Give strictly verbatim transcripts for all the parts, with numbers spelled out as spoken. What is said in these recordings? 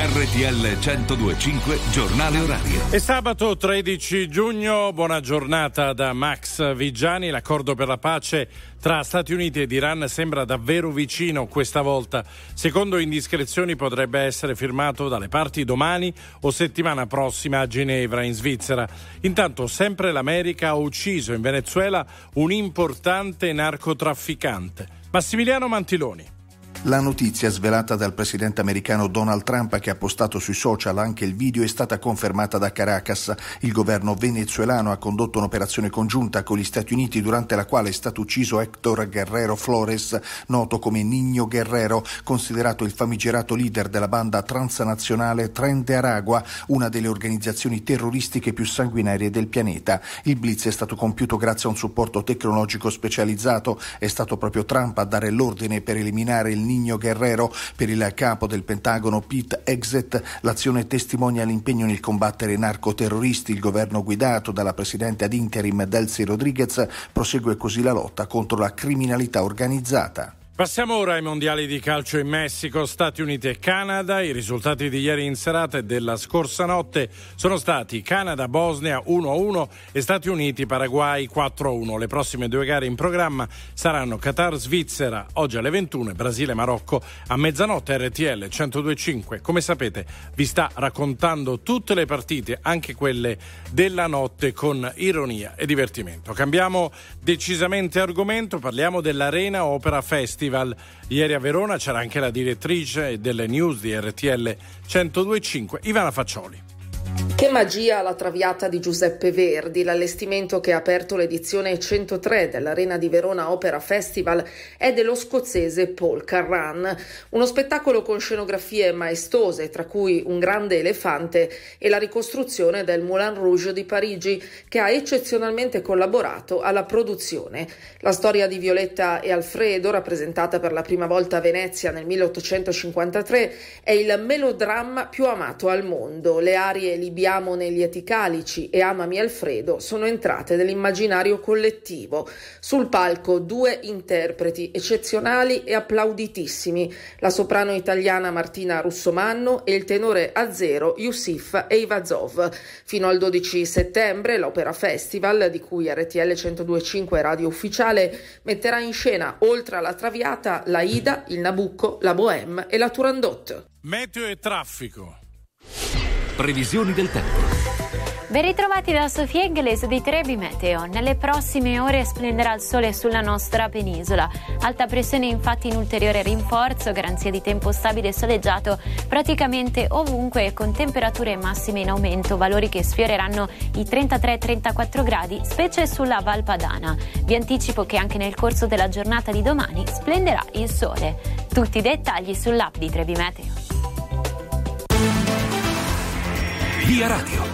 R T L centodue e cinque giornale orario. È sabato tredici giugno, buona giornata da Max Vigiani. L'accordo per la pace tra Stati Uniti ed Iran sembra davvero vicino questa volta. Secondo indiscrezioni potrebbe essere firmato dalle parti domani o settimana prossima a Ginevra, in Svizzera. Intanto sempre l'America ha ucciso in Venezuela un importante narcotrafficante. Massimiliano Mantiloni. La notizia svelata dal presidente americano Donald Trump, che ha postato sui social anche il video, è stata confermata da Caracas. Il governo venezuelano ha condotto un'operazione congiunta con gli Stati Uniti durante la quale è stato ucciso Héctor Guerrero Flores, noto come Niño Guerrero, considerato il famigerato leader della banda transnazionale Tren de Aragua, una delle organizzazioni terroristiche più sanguinarie del pianeta. Il blitz è stato compiuto grazie a un supporto tecnologico specializzato. È stato proprio Trump a dare l'ordine per eliminare il Niño Guerrero. Per il capo del Pentagono Pete Hegseth, l'azione testimonia l'impegno nel combattere i narcoterroristi. Il governo guidato dalla presidente ad interim Delcy Rodriguez prosegue così la lotta contro la criminalità organizzata. Passiamo ora ai mondiali di calcio in Messico, Stati Uniti e Canada. I risultati di ieri in serata e della scorsa notte sono stati Canada-Bosnia uno a uno e Stati Uniti-Paraguay quattro a uno. Le prossime due gare in programma saranno Qatar-Svizzera oggi alle ventuno e Brasile-Marocco a mezzanotte. R T L centodue e cinque, come sapete, vi sta raccontando tutte le partite, anche quelle della notte, con ironia e divertimento. Cambiamo decisamente argomento, parliamo dell'Arena Opera Festival. Ieri a Verona c'era anche la direttrice delle news di R T L centodue e cinque, Ivana Faccioli. Che magia la Traviata di Giuseppe Verdi. L'allestimento che ha aperto l'edizione centotré dell'Arena di Verona Opera Festival è dello scozzese Paul Carran. Uno spettacolo con scenografie maestose, tra cui un grande elefante e la ricostruzione del Moulin Rouge di Parigi, che ha eccezionalmente collaborato alla produzione. La storia di Violetta e Alfredo, rappresentata per la prima volta a Venezia nel milleottocentocinquantatré, è il melodramma più amato al mondo. Le arie Libiamo nei lieti calici e Amami Alfredo sono entrate nell'immaginario collettivo. Sul palco due interpreti eccezionali e applauditissimi, la soprano italiana Martina Russomanno e il tenore azero Yusif Eyvazov. Fino al dodici settembre l'Opera Festival, di cui R T L centodue e cinque è radio ufficiale, metterà in scena, oltre alla Traviata, la Ida, il Nabucco, la Bohème e la Turandot. Meteo e traffico. Previsioni del tempo. Ben ritrovati da Sofia Inglese di Trebi Meteo. Nelle prossime ore splenderà il sole sulla nostra penisola. Alta pressione infatti in ulteriore rinforzo, garanzia di tempo stabile e soleggiato praticamente ovunque, con temperature massime in aumento, valori che sfioreranno i trentatré trentaquattro gradi, specie sulla Val Padana. Vi anticipo che anche nel corso della giornata di domani splenderà il sole. Tutti i dettagli sull'app di Trebi Meteo. Via Radio.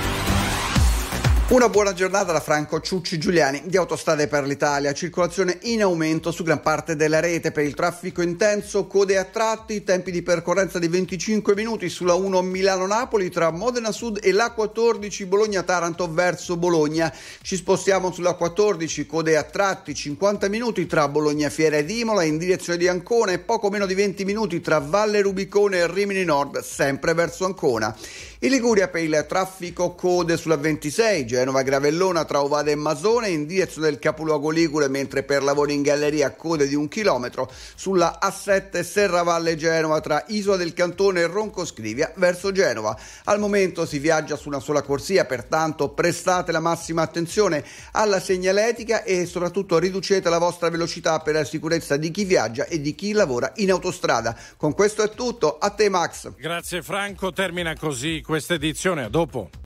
Una buona giornata da Franco Ciucci Giuliani di Autostrade per l'Italia. Circolazione in aumento su gran parte della rete. Per il traffico intenso, code a tratti, tempi di percorrenza di venticinque minuti sulla uno Milano-Napoli tra Modena Sud e l'A quattordici Bologna-Taranto verso Bologna. Ci spostiamo sulla quattordici, code a tratti, cinquanta minuti tra Bologna Fiera ed Imola in direzione di Ancona e poco meno di venti minuti tra Valle Rubicone e Rimini Nord, sempre verso Ancona. In Liguria per il traffico code sulla ventisei, Genova Gravellona tra Ovada e Masone in direzione del capoluogo ligure, mentre per lavori in galleria code di un chilometro sulla A sette Serravalle Genova tra Isola del Cantone e Ronco Scrivia verso Genova. Al momento si viaggia su una sola corsia, pertanto prestate la massima attenzione alla segnaletica e soprattutto riducete la vostra velocità per la sicurezza di chi viaggia e di chi lavora in autostrada. Con questo è tutto, a te Max. Grazie Franco, termina così questa edizione, a dopo.